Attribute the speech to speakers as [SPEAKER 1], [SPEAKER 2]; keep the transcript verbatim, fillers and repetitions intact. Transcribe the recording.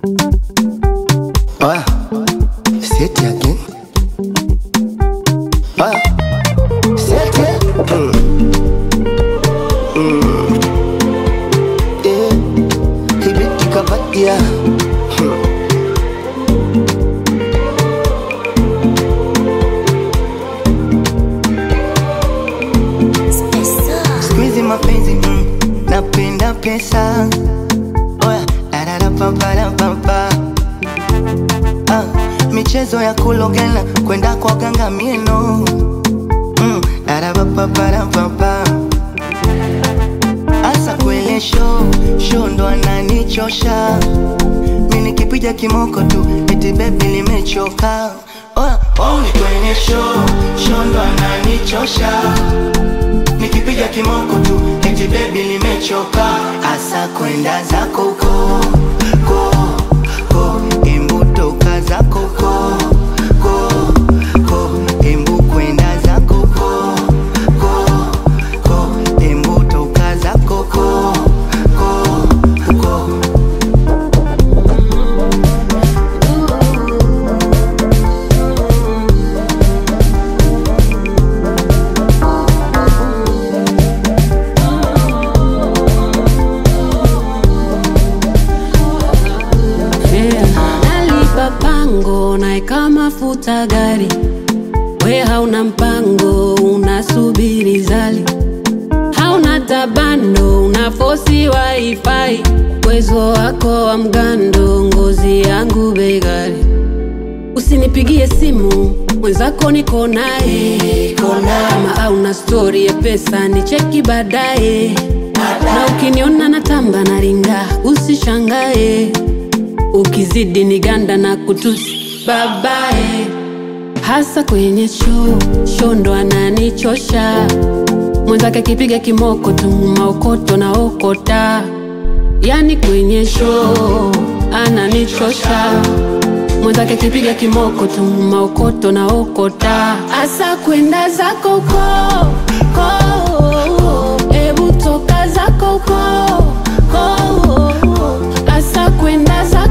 [SPEAKER 1] Ah, say it again. Ah, say it. Mm. Mm. Eh, hibiti kabatia. Hmm. Squeeze mapenzi, mm, napenda pesa. Oya, la la la pa pa la pa pa. Ah, michezo ya kulogela kwenda kwa ganga mieno. Mm, la la pa pa pa la pa pa. Asa kwele show, show ndo ananichosha. Mimi nikipija kimoko tu, eti baby limechoka. Oya, oh ni kwenye show, show ndo ananichosha. Nikipiga kimoko tu, eti baby limechoka. Asa kwenda zako ko, ko, ko. Embu toka zako ko, ko, ko. Embu kwenda zako ko, ko, ko. Embu toka zako ko, ko, ko.
[SPEAKER 2] Pango naeka mafuta gari, we hauna mpango, unasubiri zali. Hauna tabando, unafosi wifi, uwezo wako wa mgando, ngozi yangu begari. Usinipigie simu, mwenzako niko naye, kama hauna story ya pesa ni cheki baadaye. Na ukiniona natamba na ringa, usishangae. Ukizidi ni ganda na kutusi babae. Hasa kwenye show, show ndo ananichosha. Mwenzake kipiga kimoko tu, maokoto na okota. Yani kwenye show, ananichosha. Mwenzake kipiga kimoko tu, maokoto na okota. Asa kwenda zako ko, ko. Ebu toka zako ko, ko. Asa kwenda zako